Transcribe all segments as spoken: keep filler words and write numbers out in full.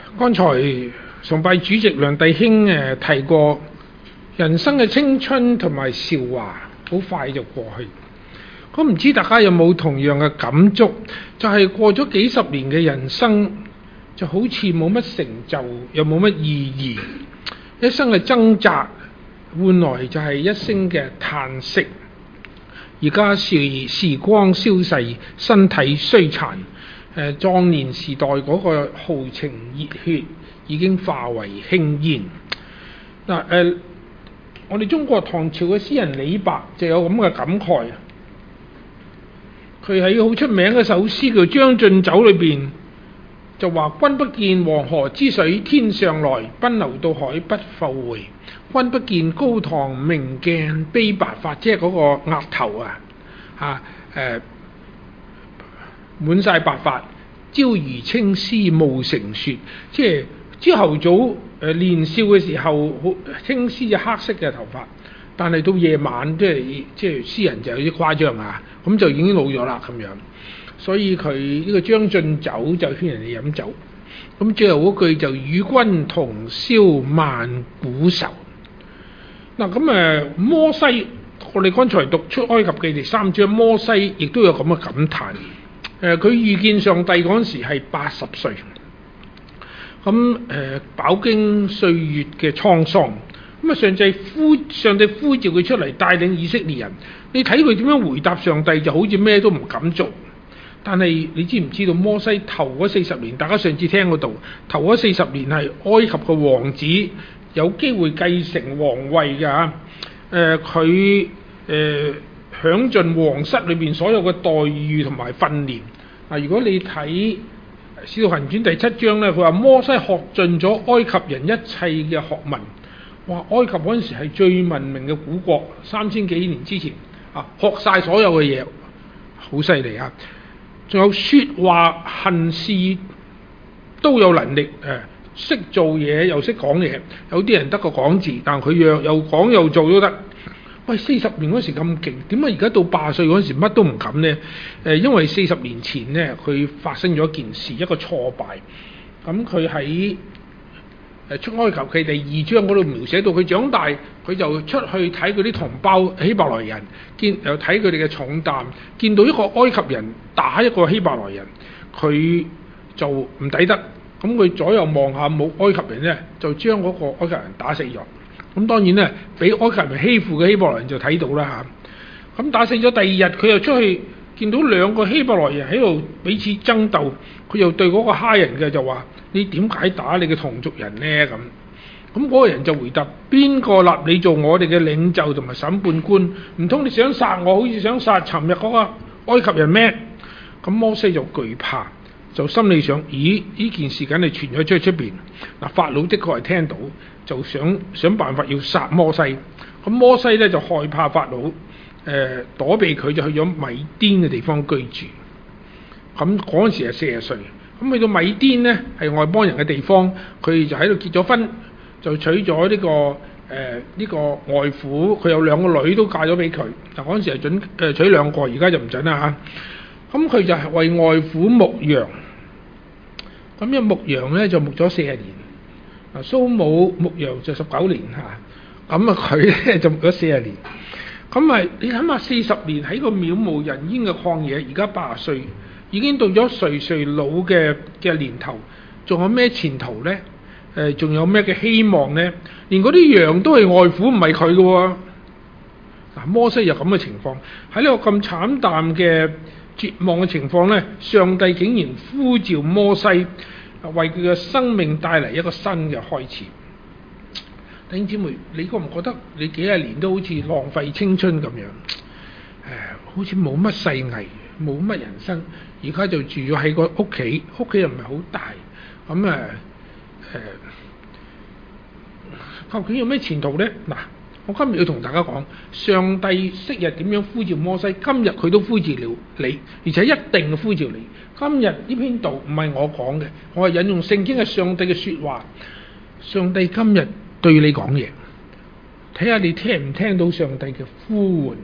剛才崇拜主席梁弟兄誒提過，人生嘅青春同埋韶華好快就過去。咁唔知大家有冇同樣嘅感觸？就係、是、過咗幾十年嘅人生，就好似冇乜成就，又冇乜意義。一生嘅掙扎，換來就係一聲嘅嘆息。而家時時光消逝，身體衰殘。誒壯年時代嗰個豪情熱血已經化為輕煙。嗱誒，我哋中國唐朝嘅詩人李白就有咁嘅感慨。佢喺好出名嘅首詩叫《將進酒》裏邊就話：君不見黃河之水天上來，奔流到海不復回。君不見高堂明鏡悲白髮，即係嗰個額頭啊嚇誒。滿晒白髮，朝如青絲暮成雪，即係朝頭早誒、呃、年少嘅時候，好青絲就黑色嘅頭髮，但係到夜晚即係即係詩人就有啲誇張啊，咁就已經老咗啦咁樣。所以佢呢個將進酒就勸人哋飲酒，咁最後嗰句就與君同銷萬古愁。嗱咁誒摩西，我哋剛才讀出埃及記第三章，摩西亦都有咁嘅感嘆。誒佢、呃、遇見上帝嗰陣時係八十歲，咁誒飽經歲月嘅滄桑，咁啊上帝呼上帝呼召佢出嚟帶領以色列人，你睇佢點樣回答上帝，就好似咩都唔敢做。但係你知唔知道摩西頭嗰四十年，大家上次聽嗰度，頭嗰四十年係埃及嘅王子，有機會繼承皇位嘅嚇。誒佢誒享盡皇室裏邊所有嘅待遇同埋訓練。嗱，如果你睇《使徒行傳》第七章咧，佢話摩西學盡咗埃及人一切嘅學問。哇！埃及嗰陣時係最文明嘅古國，三千幾年之前啊，學晒所有嘅嘢，好犀利啊！仲有説話行事都有能力，誒識做嘢又識講嘢。有啲人得個講字，但佢又又講又做都得。喂，四十年嗰時咁勁，點解而家到八十歲嗰時乜都唔敢呢？誒，因為四十年前呢，佢發生咗一件事，一個挫敗。咁佢喺誒出埃及記第二章嗰度描寫到佢長大，佢就出去睇佢啲同胞希伯來人，見又睇佢哋嘅重擔，見到一個埃及人打一個希伯來人，佢就唔抵得。咁佢左右望下冇埃及人呢，就將嗰個埃及人打死咗。咁當然咧，俾埃及人欺負嘅希伯來人就睇到啦嚇。咁打死咗第二日，佢又出去見到兩個希伯來人喺度彼此爭鬥，佢又對嗰個蝦人嘅就話：你點解打你嘅同族人呢？咁咁嗰個人就回答：邊個立你做我哋嘅領袖同埋審判官？唔通你想殺我，好似想殺尋日嗰個埃及人咩？咁摩西就懼怕，就心裏想：咦，呢件事梗係傳咗出去出邊。嗱，法老的確係聽到。就想想辦法要殺摩西，咁摩西咧就害怕法老，誒、呃、躲避佢就去咗米甸嘅地方居住。咁嗰陣時係四十歲，咁去到米甸咧係外邦人嘅地方，佢就喺度結咗婚，就娶咗呢、這個誒呢、呃這個外父，佢有兩個女都嫁咗俾佢。嗱，嗰陣時係準誒、呃、娶兩個，而家就唔準啦嚇。咁佢就係為外父牧羊，咁呢牧羊咧就牧咗四十年。嗱，蘇母牧羊就十九年嚇，咁啊佢咧就牧咗四十年，咁咪你諗下四十年喺個渺無人煙嘅曠野，而家八十歲，已經到咗垂垂老嘅嘅年頭，仲有咩前途咧？誒、呃，仲有咩嘅希望咧？連嗰啲羊都係外父，唔係佢嘅喎。嗱，摩西有咁嘅情況，喺呢個咁慘淡嘅絕望嘅情況咧，上帝竟然呼召摩西。為佢嘅生命帶嚟一個新嘅開始。弟兄姊妹，你覺唔覺得你幾廿年都好似浪費青春咁樣？誒，好似冇乜世藝，冇乜人生，而家就住咗喺個屋企，屋企又唔係好大，咁誒誒，究竟有咩前途呢？嗱，我今日要同大家講，上帝昔日點樣呼召摩西，今日佢都呼召了你，而且一定呼召你。今日呢篇道唔係我講嘅，我係引用聖經嘅上帝嘅説話。上帝今日對你講嘢，睇下你聽唔聽到上帝嘅呼喚。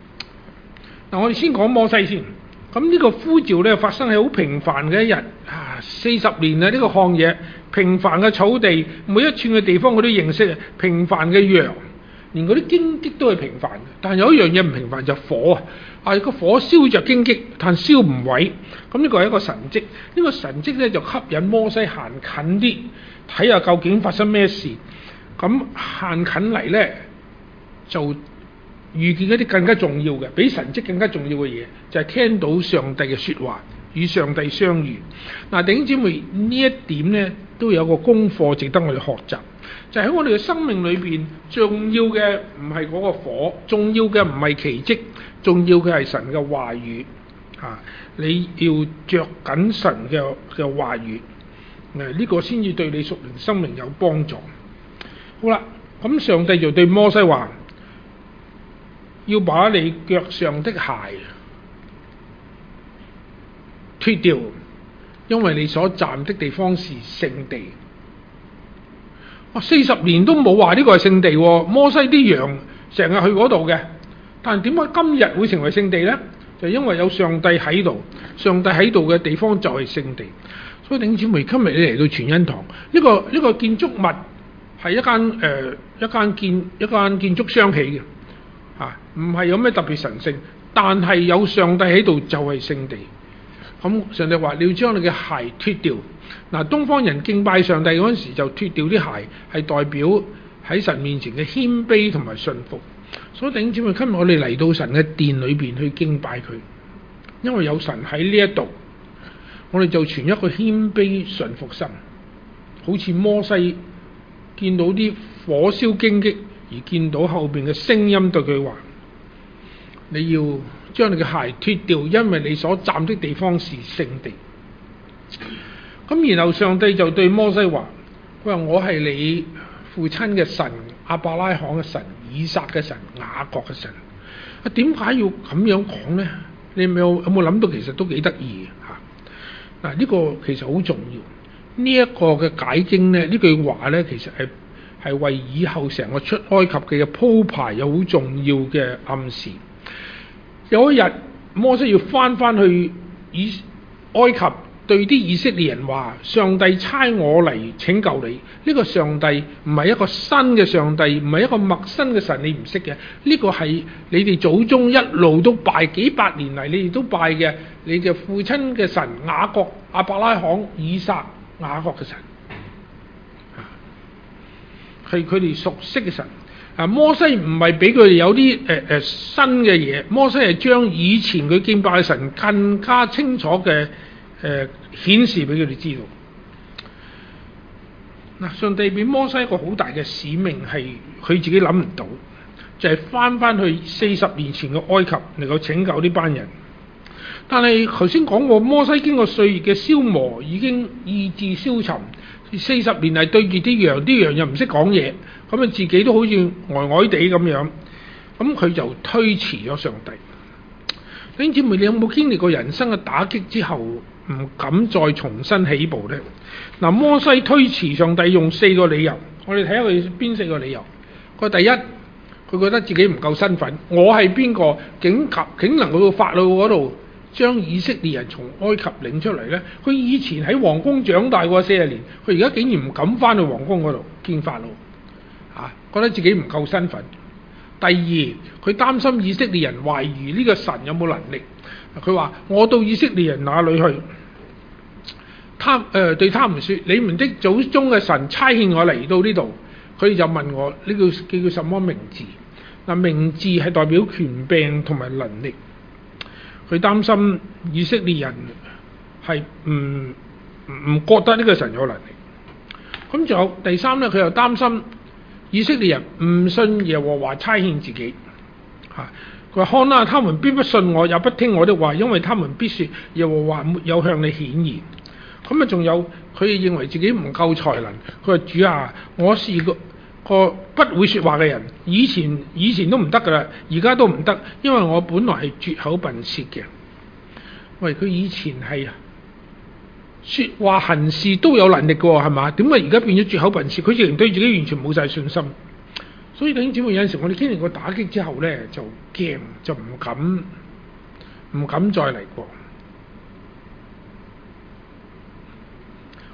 嗱，我哋先講摩西先。咁呢個呼召咧發生喺好平凡嘅一日啊， 啊，四十年啊，呢個曠野平凡嘅草地，每一寸嘅地方佢都認識啊，平凡嘅羊，連嗰啲荊棘都係平凡嘅。但係有一樣嘢唔平凡就係火啊！啊，個火燒着荊棘，但燒唔毀。咁呢個係一個神蹟。呢個神蹟咧就吸引摩西行近啲，睇下究竟發生咩事。咁行近嚟咧，就遇見一啲更加重要嘅，比神蹟更加重要嘅嘢，就係聽到上帝嘅説話，與上帝相遇。嗱，弟兄姊妹，呢一點咧都有個功課值得我哋學習，就係喺我哋嘅生命裏邊，重要嘅唔係嗰個火，重要嘅唔係奇蹟，重要嘅係神嘅話語啊！你要着緊神嘅嘅話語，誒、這、呢個先至對你屬靈生命有幫助。好啦，咁上帝就對摩西話：要把你腳上的鞋脫掉，因為你所站的地方是聖地。哇！四十年都冇話呢個係聖地喎，摩西啲羊成日去嗰度嘅，但係點解今日會成為聖地呢？就因為有上帝喺度，上帝喺度嘅地方就係聖地。所以弟兄姊妹，今日你嚟到全恩堂，呢、這個呢、這個建築物係一間誒、呃、一間建一間建築商起嘅，啊，唔係有咩特別神聖，但係有上帝喺度就係聖地。咁上帝話你要將你嘅鞋脫掉。嗱，東方人敬拜上帝嗰陣時就脫掉啲鞋，係代表喺神面前嘅謙卑同埋順服。所以弟兄姊妹，今日我哋嚟到神嘅殿裏邊去敬拜佢，因為有神喺呢一度，我哋就存一個謙卑順服心，好似摩西見到啲火燒荊棘，而見到後邊嘅聲音對佢話：你要將你嘅鞋脫掉，因為你所站的地方是聖地。咁然後上帝就對摩西話：佢話我係你父親嘅神，亞伯拉罕嘅神，以撒嘅神，雅各嘅神。啊，點解要咁樣講呢？你有冇有冇諗到其實都幾得意嚇？嗱，呢個其實好重要。呢、這、一個嘅解經呢，呢句話呢，其實係係為以後成個出埃及記嘅鋪排有好重要嘅暗示。有一日，摩西要翻翻去以埃及，對啲以色列人話：上帝差我嚟拯救你。呢、這個上帝唔係一個新嘅上帝，唔係一個陌生嘅神，你唔識嘅。呢、這個係你哋祖宗一路都拜幾百年嚟，你哋都拜嘅，你嘅父親嘅神雅各、亞伯拉罕、以撒、雅各嘅神，係佢哋熟悉嘅神。啊，摩西唔係俾佢哋有啲誒誒新嘅嘢，摩西係將以前佢敬拜嘅神更加清楚嘅誒、呃、顯示俾佢哋知道。嗱，上帝俾摩西一個好大嘅使命，係佢自己諗唔到，就係翻翻去四十年前嘅埃及能夠拯救呢班人。但係頭先講過，摩西經過歲月嘅消磨，已經意志消沉。四十年嚟對住啲羊，啲羊又唔識講嘢，咁啊自己都好似呆呆地咁樣，咁佢就推遲咗上帝。弟兄姊妹，你有冇經歷過人生嘅打擊之後唔敢再重新起步呢？嗱，摩西推遲上帝用四個理由，我哋睇下佢邊四個理由。佢第一，佢覺得自己唔夠身份，我係邊個，竟及竟能夠到法老嗰度將以色列人從埃及領出嚟呢？佢以前喺皇宮長大過四十年，佢而家竟然唔敢翻去皇宮嗰度見法老，啊，覺得自己唔夠身份。第二，佢擔心以色列人懷疑呢個神有冇能力。佢話：我到以色列人那裏去，他誒、呃、對他們說：你們的祖宗嘅神差遣我嚟到呢度。佢哋就問我呢個叫叫什麼名字？嗱，名字係代表權柄同埋能力。佢擔心以色列人係唔唔覺得呢個神有能力。咁仲有第三咧，佢又擔心以色列人唔信耶和華差遣自己。嚇，佢話：看啊，他們必不信我，也不聽我的話，因為他們必説耶和華沒有向你顯現。咁啊，仲有佢認為自己唔夠才能。佢話：主啊，我是個個不會説話嘅人，以前以前都唔得噶啦，而家都唔得，因為我本來係絕口笨舌嘅。喂，佢以前係説話行事都有能力嘅喎，係嘛？點解而家變咗絕口笨舌？佢仍然對自己完全冇晒信心。所以弟兄姊妹，有陣時我哋經歷過打擊之後咧，就驚，就唔敢唔敢再嚟過。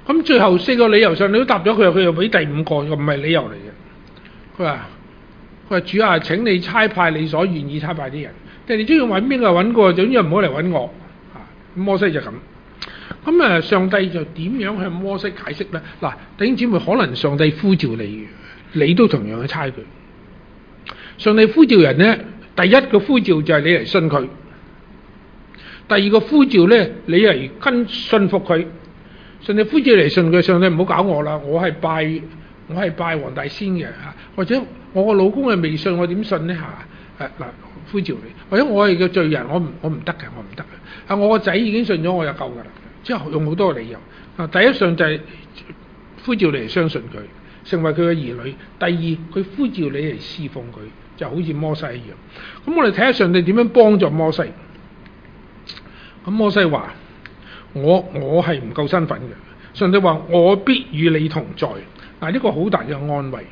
咁最後四個理由上你都答咗佢，佢又俾第五個，又唔係理由嚟嘅。佢話佢話主啊，請你差派你所願意差派啲人，即係你中意揾邊個揾個，總之唔好嚟揾我。啊，摩西就咁。咁啊，上帝就點樣向摩西解釋咧？嗱，弟兄姊妹，可能上帝呼召你，你都同樣去差佢。上帝呼召人咧，第一個呼召就係你嚟信佢，第二個呼召咧，你嚟跟信服佢。上帝呼召嚟信佢，上帝唔好搞我啦，我係拜我係拜黃大仙嘅嚇，或者我個老公係未信，我點信咧嚇？誒嗱，呼召你，或者我係個罪人，我唔我唔得嘅，我唔得嘅。啊，我個仔已經信咗，我就夠㗎啦。之後用好多個理由。啊，第一上就係呼召你嚟相信佢，成為佢嘅兒女；第二，佢呼召你嚟侍奉佢，就好似摩西一樣。咁我哋睇下上帝點樣幫助摩西。咁摩西話：我我係唔夠身份嘅。上帝話：我必與你同在。嗱，呢個好大嘅安慰。誒、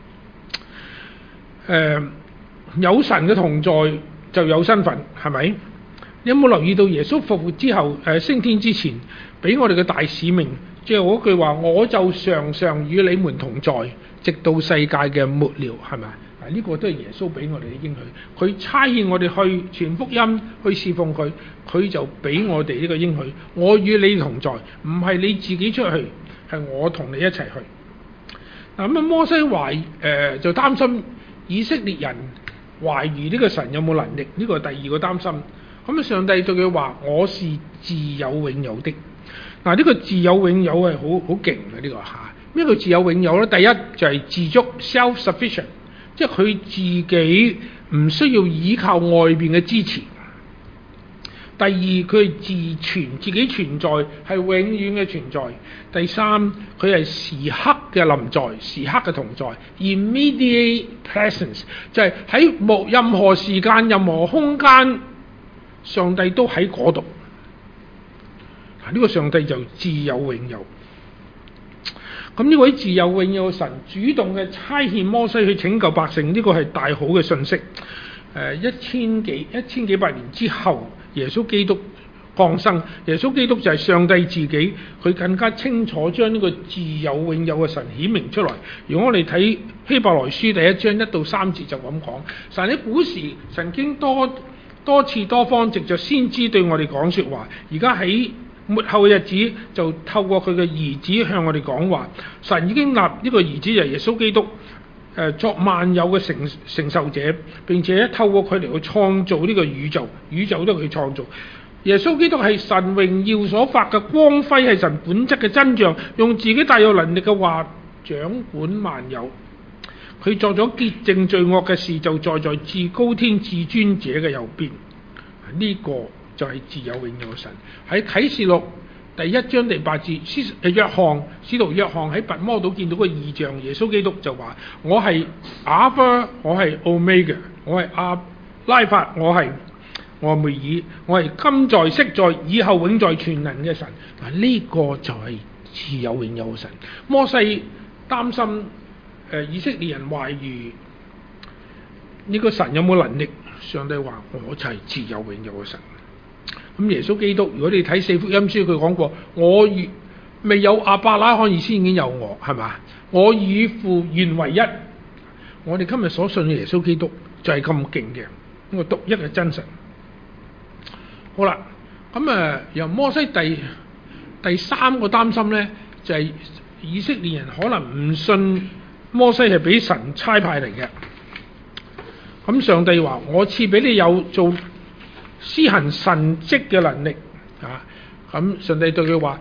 呃，有神嘅同在就有身份，係咪？你有冇留意到耶穌復活之後，誒、呃、升天之前，俾我哋嘅大使命，即係嗰句話：我就常常與你們同在，直到世界嘅末了，係咪？嗱，呢個都係耶穌俾我哋嘅應許。佢差遣我哋去傳福音，去侍奉佢，佢就俾我哋呢個應許。我與你同在，唔係你自己出去，係我同你一齊去。嗱，咁啊，摩西懷誒、呃、就擔心以色列人懷疑呢個神有冇能力，呢個係第二個擔心。咁啊，上帝對佢話：我是自有永有的。嗱，呢個自有永有係好好勁嘅呢個嚇。咩叫自有永有咧？第一就係自足 （self-sufficient）， 即係佢自己唔需要依靠外邊嘅支持。第二，佢係自存，自己存在係永遠嘅存在。第三，佢係時刻嘅臨在，時刻嘅同在 （immediate presence），就係喺冇任何時間、任何空間，上帝都喺嗰度。嗱，呢個上帝就自有永有。咁呢位自有永有嘅神主動嘅差遣摩西去拯救百姓，呢個係大好嘅信息。誒，一千幾一千幾百年之後，耶穌基督降生，耶穌基督就係上帝自己，佢更加清楚將呢個自有永有嘅神顯明出來。如果我哋睇希伯來書第一章一到三節就咁講，神喺古時曾經多多次多方藉着先知對我哋講說話，而家喺末後嘅日子就透過佢嘅兒子向我哋講話。神已經立呢個兒子就係耶穌基督，誒作萬有嘅承承受者，並且透過佢嚟去創造呢個宇宙，宇宙都係佢創造。耶穌基督係神榮耀所發嘅光輝，係神本質嘅真像，用自己大有能力嘅話掌管萬有。佢作咗潔淨罪惡嘅事，就坐在至高天至尊者嘅右邊。呢、這個就係自有永有嘅神。喺啟示錄第一章第八節，使約翰使徒約翰喺拔摩島見到個異象，耶穌基督就話：我係阿拉法，我係歐米伽，我係阿拉法，我係俄梅爾，我係今在昔在以後永在全能嘅神。嗱，呢個就係自有永有嘅神。摩西擔心誒、呃、以色列人懷疑呢個神有冇能力，上帝話：我就係自有永有嘅神。咁耶穌基督，如果你睇四福音書，佢講過：我與未有亞伯拉罕以先已經有我，係嘛？我與父原為一。我哋今日所信嘅耶穌基督就係咁勁嘅，呢個獨一嘅真神。好啦，咁啊由摩西第第三個擔心咧，就係、是、以色列人可能唔信摩西係俾神差派嚟嘅。咁上帝話：我賜俾你有做施行神蹟嘅能力啊！咁上帝對佢話：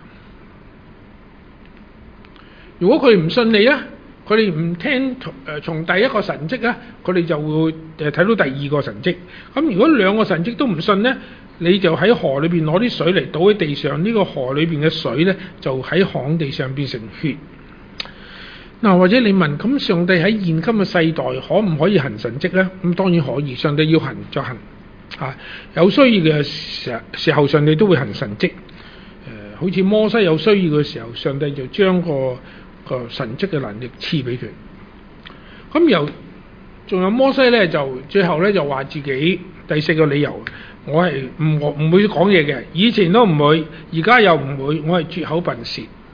如果佢唔信你咧，佢哋唔聽誒從第一個神蹟咧，佢哋就會誒睇到第二個神蹟。咁如果兩個神蹟都唔信咧，你就喺河裏邊攞啲水嚟倒喺地上，呢、這個河裏邊嘅水咧就喺旱地上變成血。嗱、啊，或者你問咁，上帝喺現今嘅世代可唔可以行神蹟咧？咁當然可以，上帝要行就行。啊，有需要嘅時時候，上帝都會行神蹟。誒、呃，好似摩西有需要嘅時候，上帝就將個個神蹟嘅能力賜俾佢。咁由仲有摩西咧，就最後咧就話自己第四個理由，我係唔我唔會講嘢嘅，以前都唔會，而家又唔會，我係拙口笨舌。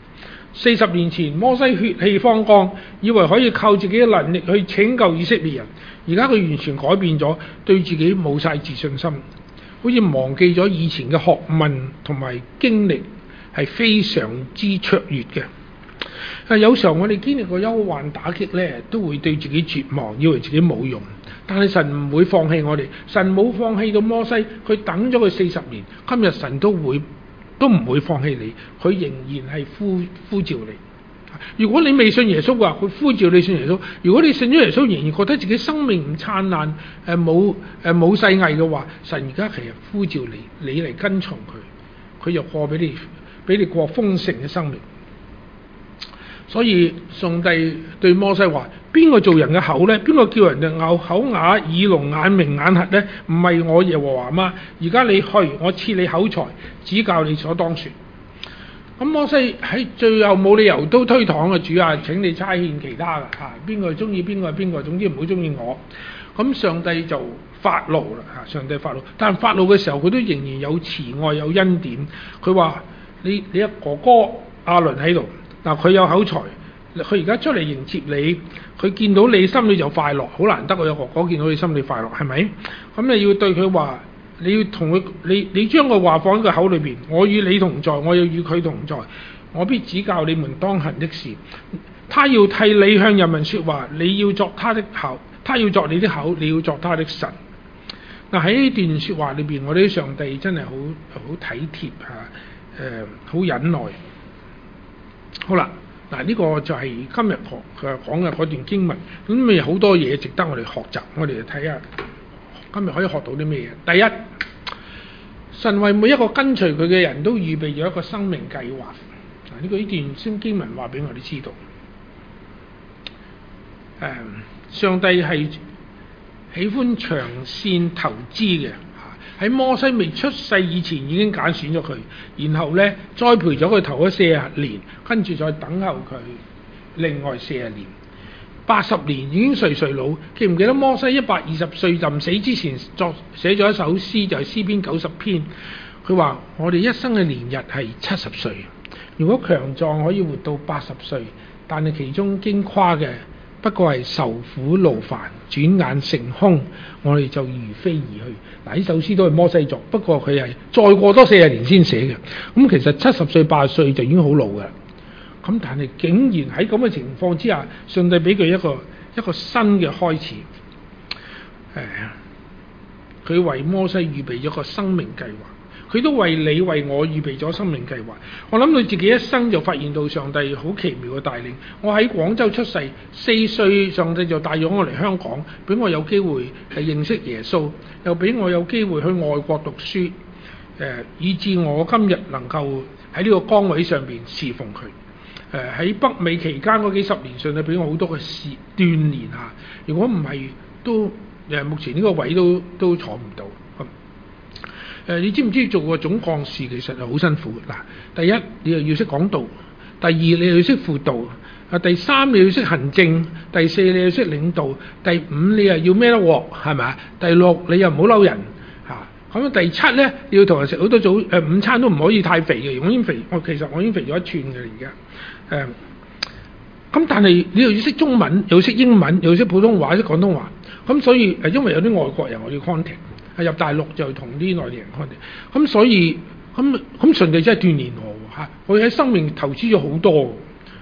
四十年前摩西血氣方剛，以為可以靠自己嘅能力去拯救以色列人，而家佢完全改變咗，對自己冇晒自信心，好似忘記咗以前嘅學問同埋經歷係非常之卓越嘅。啊，有時候我哋經歷過憂患打擊呢，都會對自己絕望，以為自己冇用。但係神唔會放棄我哋，神冇放棄到摩西，佢等咗佢四十年，今日神都會都唔會放棄你，佢仍然係呼呼召你。如果你未信耶穌嘅話，佢呼召你信耶穌；如果你信咗耶穌，仍然覺得自己生命唔燦爛，誒冇誒冇世藝嘅話，神而家其實呼召你，你嚟跟從佢，佢又過俾你俾你過豐盛嘅生命。所以上帝對摩西話：邊個做人嘅口呢？邊個叫人嘅咬口啞、耳聾、眼明、眼瞎呢？唔係我耶和華嗎？而家你去，我賜你口才，指教你所當說。咁摩西喺最後冇理由都推搪嘅，主啊，請你差遣其他嘅嚇，邊個中意邊個係邊個，總之唔好中意我。咁上帝就發怒啦嚇，上帝發怒，但發怒嘅時候佢都仍然有慈愛有恩典。佢話：你你阿哥哥亞倫喺度。嗱，佢有口才，佢而家出嚟迎接你，佢見到你心裏就快樂，好難得我有哥哥見到你心裏快樂，係咪？咁你要對佢話，你要同佢，你你將個話放喺個口裏邊，我與你同在，我要與佢同在，我必指教你們當行的事。他要替你向人民說話，你要作他的口，他要作你的口，你要作他的神。嗱，喺呢段說話裏邊，我哋啲上帝真係好好體貼嚇，誒好忍耐。好啦，嗱、這、呢個就係今日學佢講嘅嗰段經文，咁咪好多嘢值得我哋學習，我哋嚟睇下今日可以學到啲咩嘢。第一，神為每一個跟隨佢嘅人都預備咗一個生命計劃。嗱、這、呢個呢段先經文話俾我哋知道，誒，上帝係喜歡長線投資嘅。喺摩西未出世以前已經揀選咗佢，然後咧栽培咗佢頭嗰四十年，跟住再等候佢另外四十年，八十年已經垂垂老。記唔記得摩西一百二十歲臨死之前作寫咗一首詩，就係詩篇九十篇。佢話：我哋一生嘅年日係七十歲，如果強壯可以活到八十歲，但係其中經誇嘅不過係受苦勞煩，轉眼成空，我哋就如飛而去。嗱，呢首詩都係摩西作，不過佢係再過多四十年先寫嘅。咁其實七十歲、八十歲就已經好老㗎。咁但係竟然喺咁嘅情況之下，上帝俾佢一個一個新嘅開始。誒，佢為摩西預備咗個生命計劃，佢都為你為我預備咗生命計劃。我諗佢自己一生就發現到上帝好奇妙嘅帶領。我喺廣州出世，四歲上帝就帶咗我嚟香港，俾我有機會係認識耶穌，又俾我有機會去外國讀書，誒、呃，以致我今日能夠喺呢個崗位上邊侍奉佢。誒、呃，喺北美期間嗰幾十年，上帝俾我好多嘅事鍛鍊嚇。如果唔係，都誒目前呢個位都都坐唔到。誒、呃，你知唔知做個總幹事其實係好辛苦嘅？嗱，第一你又要識講道，第二你又要識輔導，啊，第三你要識行政，第四你要識領導，第五你又要孭得鑊，係咪啊？第六你又唔好嬲人嚇。咁啊，第七咧你要同人食好多早誒、呃、午餐都唔可以太肥嘅。我已經肥，我其實我已經肥咗一寸嘅而家。誒，咁、呃、但係你又要識中文，又要識英文，又要識普通話，識廣東話。咁所以誒，因為有啲外國人我要 contact。入大陸就同啲內地人開哋，咁所以咁咁上帝真係鍛鍊我嚇，我喺生命投資咗好多，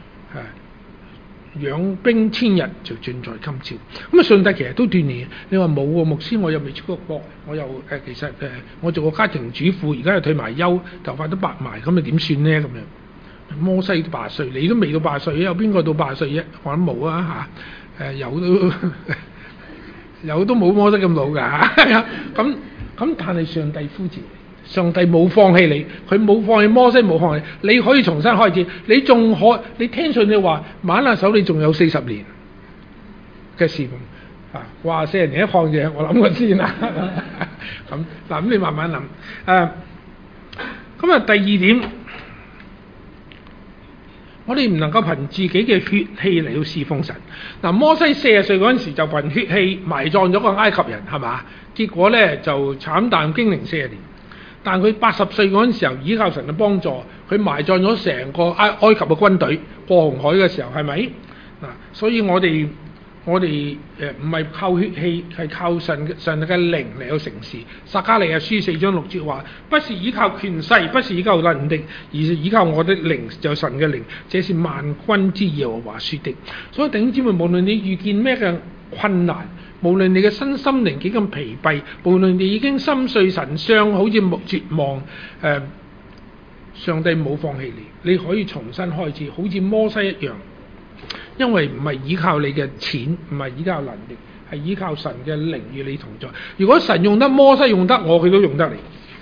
係養兵千日就盡在今朝。咁啊，上帝其實都鍛鍊。你話冇喎，牧師我又未出過國，我又誒、呃、其實誒、呃、我做個家庭主婦，而家又退埋休，頭髮都白埋，咁啊點算呢？咁樣摩西都八十歲，你都未到八十歲，有邊個到八十歲啫？我諗冇啊嚇，誒、呃、有都。有都冇摩西咁老㗎，咁咁但係上帝呼召你，上帝冇放棄你，佢冇放棄摩西，冇放棄你，你可以重新開始，你仲可你聽信你話，挽下手你仲有四十年嘅事奉啊！哇，四十年一項嘢，我諗過先啦。咁嗱，咁你慢慢諗。誒，咁啊，第二點，我哋唔能夠憑自己嘅血氣嚟到侍奉神。嗱，摩西四十歲嗰陣時就憑血氣埋葬咗個埃及人，係嘛？結果咧就慘淡經營四十年。 但佢八十歲嗰陣時候，依靠神嘅幫助，佢埋葬咗成個埃埃及嘅軍隊過紅海嘅時候，係咪？嗱，所以我哋我哋誒唔係靠血氣，係靠神神嘅靈嚟到成事。撒迦利亞書四章六節話：不是依靠權勢，不是依靠能力，而是依靠我的靈，就神嘅靈。這是萬軍之耶和華說的。所以弟兄姊妹，無論你遇見咩嘅困難，無論你嘅身心靈幾咁疲憊，無論你已經心碎神傷，好似絕望，誒、呃，上帝冇放棄你，你可以重新開始，好似摩西一樣。因為唔係依靠你嘅錢，唔係依靠能力，係依靠神嘅靈與你同在。如果神用得摩西用得我，佢都用得你。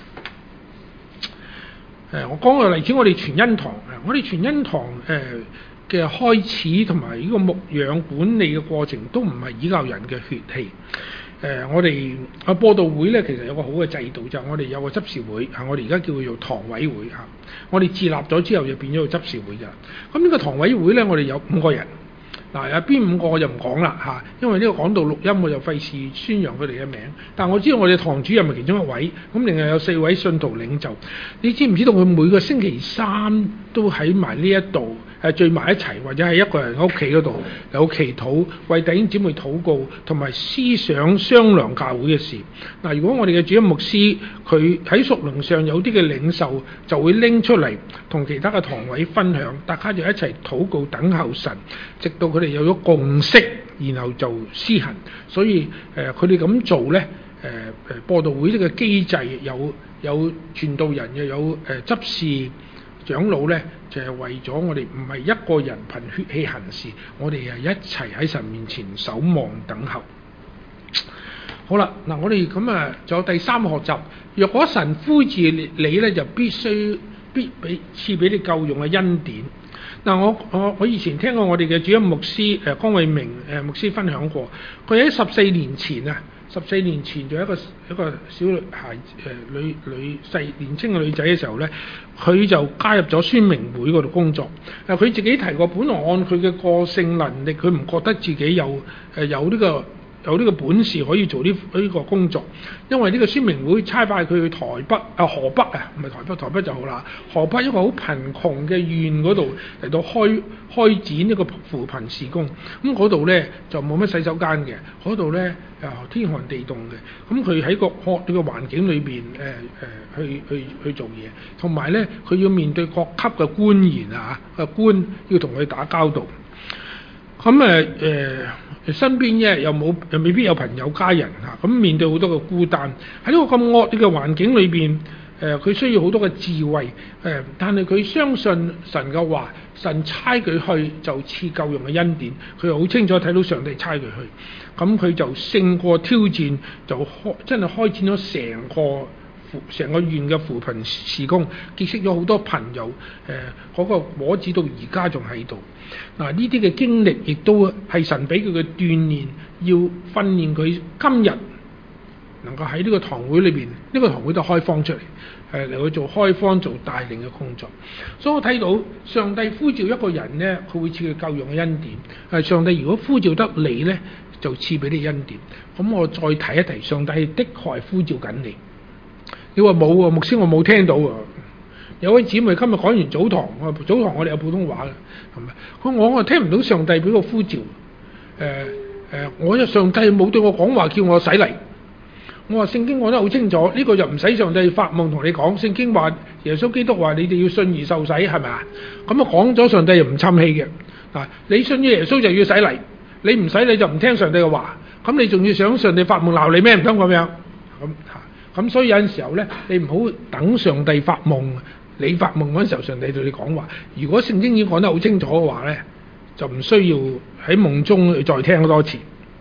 誒，我講個例子，我哋全恩堂啊，我哋全恩堂誒嘅開始同埋呢個牧養管理嘅過程，都唔係依靠人嘅血氣。誒，我哋啊播道會咧，其實有個好嘅制度，就係、是、我哋有個執事會嚇，我哋而家叫佢做堂委會嚇。我哋自立咗之後，就變咗個執事會㗎。咁呢個堂委會咧，我哋有五個人。嗱，有邊五個我就唔講啦嚇，因為呢個講道錄音我就費事宣揚佢哋嘅名。但我知道我哋堂主任係其中一位，咁另外有四位信徒領袖。你知唔知道佢每個星期三都喺埋呢一度誒聚埋一齊，或者係一個人喺屋企嗰度有祈禱，為弟兄姊妹禱告，同埋思想商量教會嘅事。嗱，如果我哋嘅主任牧師佢喺屬靈上有啲嘅領袖，就會拎出嚟同其他嘅堂委分享，大家就一齊禱告等候神，直到佢哋有咗共識，然後就施行。所以誒，佢哋咁做呢，誒、呃、誒播道會呢個機制有有傳道人，又有誒、呃、執事長老呢，就係、是、為咗我哋唔係一個人憑血氣行事，我哋係一齊喺神面前守望等候。好啦，嗱，我哋咁啊，仲有第三個學習。若果神呼召你呢，就必須必俾賜俾你夠用嘅恩典。嗱，我我我以前聽過我哋嘅主任牧師誒江偉明誒牧師分享過，佢喺十四年前啊，十四年前就一個一個小女孩誒、呃、女女細年青嘅女仔嘅時候咧，佢就加入咗宣明會嗰度工作。誒、呃，佢自己提過，本來按佢嘅個性能力，佢唔覺得自己有誒、呃、有呢、這個。有呢個本事可以做呢呢個工作，因為呢個宣明會差派佢去台北啊河北啊，唔係台北，台北就好啦。河北一個好貧窮嘅縣嗰度嚟到開開展一個扶貧事工，咁嗰度咧就冇乜洗手間嘅，嗰度咧啊天寒地凍嘅，咁佢喺個惡劣嘅環境裏邊誒誒去去去做嘢，同埋咧佢要面對各級嘅官員啊啊官要同佢打交道。咁誒誒身邊咧又冇又未必有朋友家人嚇，咁、啊、面對好多嘅孤單喺呢個咁惡劣嘅環境裏邊，誒、呃、佢需要好多嘅智慧誒、呃，但係佢相信神嘅話，神差佢去就賜夠用嘅恩典，佢又好清楚睇到上帝差佢去，咁佢就勝過挑戰，就開真係開展咗成個成個縣嘅扶貧事工，結識咗好多朋友，誒、呃、嗰、那個果子到而家仲喺度。嗱，呢啲嘅經歷亦都係神俾佢嘅鍛鍊，要訓練佢今日能夠喺呢個堂會裏邊，呢、這個堂會都開荒出嚟，誒嚟去做開荒做帶領嘅工作。所以我睇到上帝呼召一個人呢，佢會賜佢夠用嘅恩典。誒，上帝如果呼召得你呢，就賜俾你恩典。咁我再提一提，上帝的確係呼召緊你。你話冇喎，牧師我冇聽到喎。有位姊妹今日講完早堂，我早堂我哋有普通話嘅，係咪？佢我我聽唔到上帝俾個呼召，誒、呃、誒、呃，我就上帝冇對我講話叫我洗禮。我話聖經講得好清楚，呢、這個就唔使上帝發夢同你講。聖經話耶穌基督話你哋要信而受洗，係咪啊？咁啊講咗上帝又唔侵氣嘅。嗱，你信咗耶穌就要洗禮，你唔洗禮就唔聽上帝嘅話，咁你仲要想上帝發夢鬧你咩？唔通咁樣？咁嚇，咁所以有陣時候咧，你唔好等上帝發夢。你發夢嗰陣時候，上帝對你講話。如果聖經已經講得好清楚嘅話咧，就唔需要喺夢中再聽多次。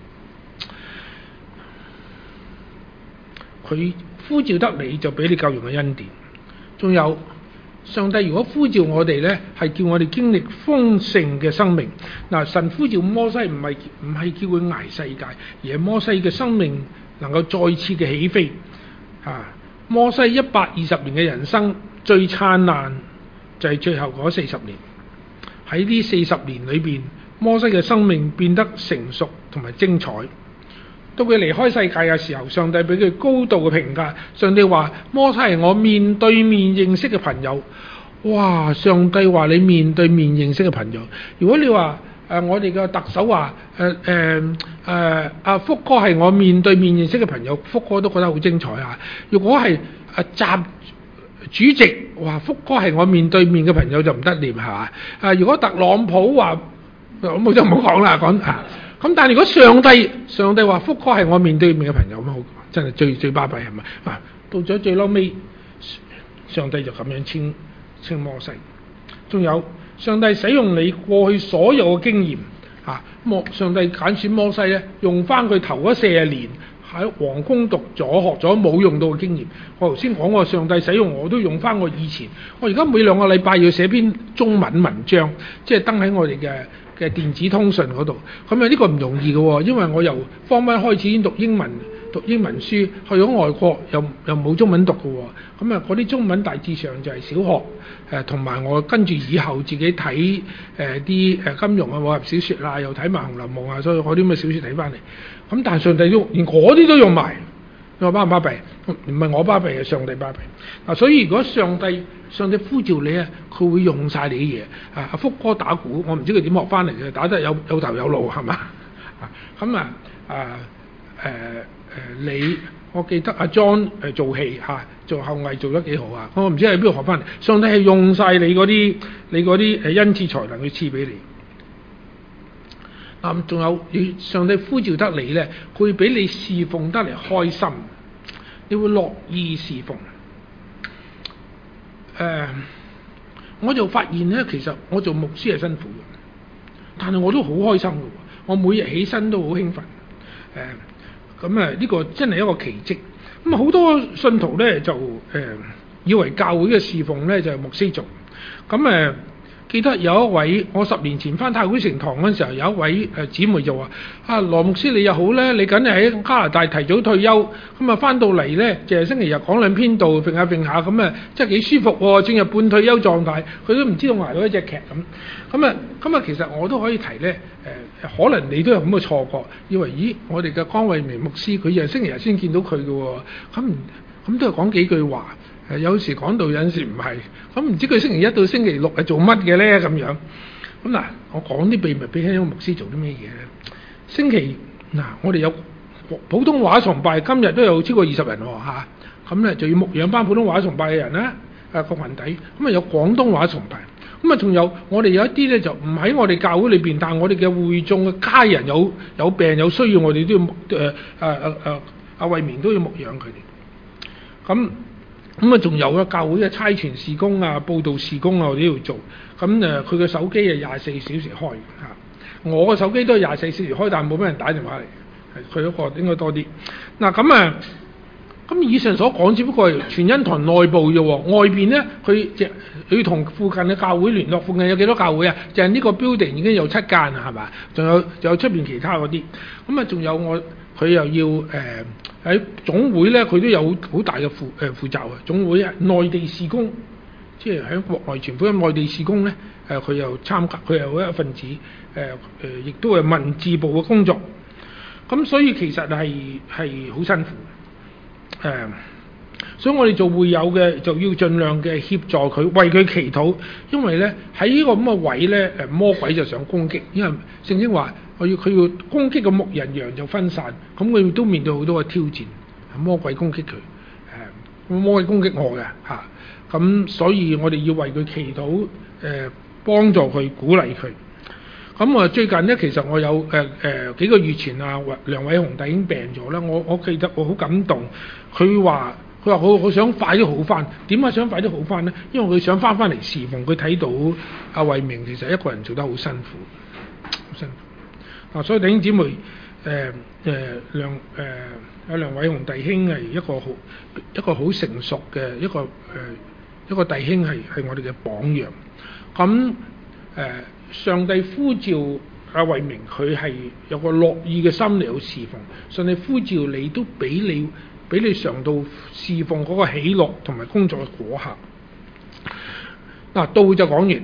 佢呼召得你就俾你夠用嘅恩典。仲有上帝如果呼召我哋咧，係叫我哋經歷豐盛嘅生命。嗱，神呼召摩西唔係唔係叫佢捱世界，而係摩西嘅生命能夠再次嘅起飛。啊，摩西一百二十年嘅人生。最燦爛就係最後嗰四十年，喺呢四十年裏邊，摩西嘅生命變得成熟同埋精彩。 到佢離開世界嘅時候，上帝俾佢高度嘅評價。上帝話：摩西係我面對面認識嘅朋友。哇！上帝話你面對面認識嘅朋友。如果你話誒、呃、我哋嘅特首話誒誒誒阿福哥係我面對面認識嘅朋友，福哥都覺得好精彩啊！如果係誒習主席話福哥係我面對面嘅朋友就唔得掂係嘛？啊！如果特朗普話咁我就唔好講啦，講啊咁。但係如果上帝上帝話福哥係我面對面嘅朋友咁好，真係最最巴閉係咪啊？到咗最嬲尾，上帝就咁樣稱稱摩西。仲有上帝使用你過去所有嘅經驗嚇，摩、啊、上帝揀選摩西咧，用翻佢頭嗰四十年喺皇宮讀咗學咗冇用到嘅經驗。我頭先講過，上帝使用我都用翻我以前。我而家每兩個禮拜要寫篇中文文章，即係登喺我哋嘅嘅電子通訊嗰度。咁啊呢個唔容易嘅喎，因為我由方一開始已經讀英文。讀英文書去咗外國又又冇中文讀嘅喎，咁啊嗰啲中文大致上就係小學誒，同、呃、埋我跟住以後自己睇誒啲誒金庸啊武俠小説啦，又睇埋《紅樓夢》啊，所以嗰啲咁嘅小説睇翻嚟。咁但係上帝都連嗰啲都用埋，你話巴唔巴閉？唔係我巴閉，係上帝巴閉。嗱，所以如果上帝上帝呼召你啊，佢會用晒你啲嘢。啊，阿福哥打鼓，我唔知佢點學翻嚟嘅，打得有有頭有路係嘛？啊，咁啊啊誒。誒、呃、你，我記得阿 John 誒做戲嚇、啊，做後藝做得幾好啊！我唔知喺邊度學翻嚟，上帝係用晒你嗰啲，你嗰啲誒恩賜才能去賜俾你。啊，仲有你上帝呼召得你咧，佢會俾你侍奉得嚟開心，你會樂意侍奉。誒、呃，我就發現咧，其實我做牧師係辛苦嘅，但係我都好開心嘅喎，我每日起身都好興奮，誒、呃。咁啊，呢個真係一個奇蹟。咁啊，好多信徒咧就誒、呃、以為教會嘅侍奉咧就係牧師做。咁誒、呃，記得有一位我十年前返太古城堂嗰陣時候，有一位誒姊妹就話：啊，羅牧師你又好咧，你梗係喺加拿大提早退休，咁啊返到嚟咧，就係星期日講兩篇道，揈下揈下，咁啊，真係幾舒服喎，進入半退休狀態。佢都唔知道捱到一隻劇咁。咁啊，咁啊，其實我都可以提咧。誒、呃，可能你都有咁嘅錯覺，以為咦，我哋嘅江慧明牧師佢又星期日先見到佢嘅喎，咁咁都係講幾句話，誒、呃、有時講到有陣時唔係，咁唔知佢星期一到星期六係做乜嘅咧咁樣。咁嗱，我講啲秘密俾聽，牧師做啲咩嘢咧？星期嗱，我哋有普通話崇拜，今日都有超過二十人喎嚇，咁、啊、咧就要牧養班普通話崇拜嘅人啦，誒個羣體，咁啊有廣東話崇拜。咁啊，仲有我哋有一啲咧就唔喺我哋教會裏邊，但係我哋嘅會眾嘅家人有有病有需要，我哋都要牧誒誒誒誒阿慧明都要牧養佢哋。咁咁啊，仲有啊，教會嘅差傳事工啊、佈道事工啊，我哋都要做。咁誒，佢嘅手機係廿四小時開嚇，我嘅手機都係廿四小時開，但係冇俾人打電話嚟，佢嗰個應該多啲。嗱咁啊。咁以上所講只不過係全恩堂內部啫喎，外邊咧佢就佢同附近嘅教會聯絡，附近有幾多教會啊？就係、是、呢個 building 已經有七間啦，係嘛？仲有仲有出邊其他嗰啲，咁啊仲有我佢又要誒喺、呃、總會咧，佢都有好大嘅負誒負責啊！總會啊，內地事工，即係喺國內傳福音內地事工咧，誒、呃、佢又參加，佢又一份子，誒誒亦都係文字部嘅工作，咁所以其實係係好辛苦。誒、嗯，所以我哋做會友嘅就要盡量嘅協助佢，為佢祈禱，因為咧喺呢個咁嘅位咧，誒魔鬼就想攻擊，因為聖經話我要佢要攻擊個牧人，羊就分散，咁佢都面對好多嘅挑戰，魔鬼攻擊佢，誒、嗯，魔鬼攻擊我嘅嚇，咁、啊、所以我哋要為佢祈禱，誒、呃，幫助佢，鼓勵佢。咁啊，最近咧，其實我有誒誒、呃、幾個月前啊，梁偉雄弟兄病咗啦。我我記得我好感動，佢話佢話我我想快啲好翻。點解想快啲好翻咧？因為佢想翻翻嚟侍奉。佢睇到阿慧明其實一個人做得好辛苦，好辛苦。啊，所以弟兄姊妹，誒、呃、誒、呃、梁誒阿、呃、梁偉雄弟兄係一個好一個好成熟嘅一個誒、呃、一個弟兄，係係我哋嘅榜樣。咁誒。呃上帝呼召阿慧明，佢係有個樂意嘅心嚟去侍奉。上帝呼召你都俾你俾你嘗到侍奉嗰個喜樂同埋工作嘅果效。嗱、啊，到就講完。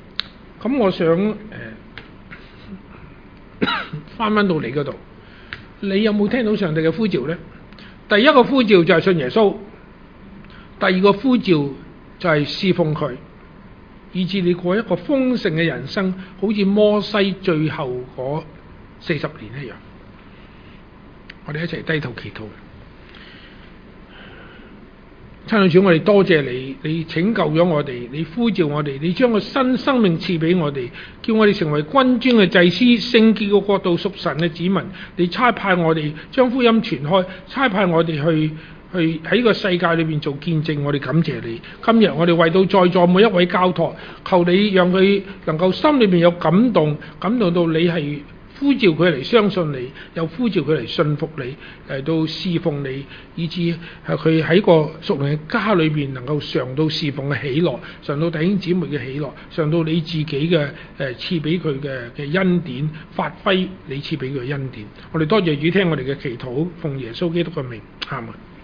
咁我想誒翻翻到你嗰度， 你有冇聽到上帝嘅呼召呢？第一個呼召就係信耶穌，第二個呼召就係侍奉佢，以致你過一個豐盛嘅人生，好似摩西最後嗰四十年一樣。我哋一齊低頭祈禱。親愛的主，我哋多謝你，你拯救咗我哋，你呼召我哋，你將個新生命賜俾我哋，叫我哋成為君尊嘅祭司，聖潔嘅國度，屬神嘅子民。你差派我哋將福音傳開，差派我哋去去喺個世界裏邊做見證。我哋感謝你。今日我哋為到在座每一位交託，求你讓佢能夠心裏邊有感動，感動到你係呼召佢嚟相信你，又呼召佢嚟信服你，嚟到侍奉你，以致係佢喺個屬靈嘅家裏邊能夠嘗到侍奉嘅喜樂，嘗到弟兄姊妹嘅喜樂，嘗到你自己嘅誒賜俾佢嘅嘅恩典，發揮你賜俾佢嘅恩典。我哋多謝主聽我哋嘅祈禱，奉耶穌基督嘅名，阿門。